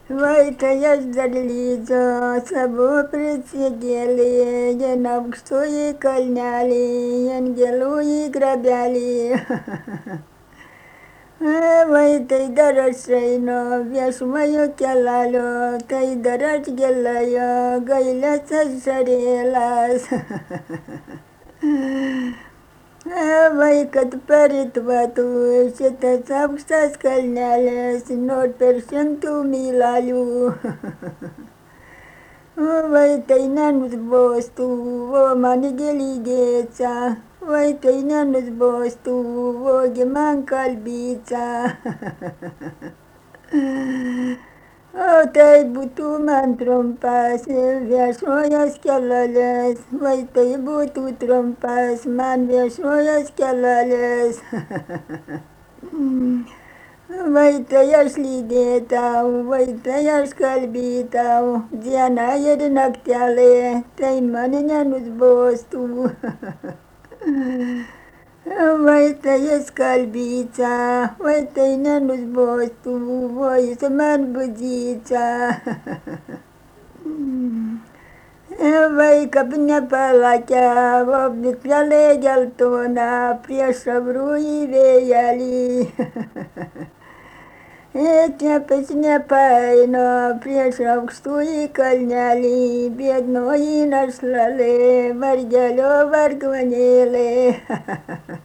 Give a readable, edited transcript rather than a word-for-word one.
Vaitoje ždarlyčio, savo prisigėlė, jen aukštų į kalnelį, jen gėlų į grabelį. Vai tai dar aš einu viešuoju keleliu, tai dar aš gėlėjo, gailės ašarėlės. Vai kad paritvatų šitas aukštas kalnelis, nors per 100 mylalių. Vai tai nenusbostų, o man gėlygėca, vai tai nenusbostų, ogi man kalbyca. O tai būtų man trumpas viešojas kelelis, vai tai būtų trumpas man viešojas kelelis. Vai tai aš lydėtau, vai tai aš kalbytau, diena ir naktelė, tai man nenusbostų. Vai tai jis kalbyca, vai tai nenusbostų, o jis man budzyca. Vai kaip nepalakę, o bitlelė geltona prieš avrųjį vėjelį. Tėpes nepaino prieš aukštųjį kalnelį, biednoji našlalė, vargelio vargvanėlė.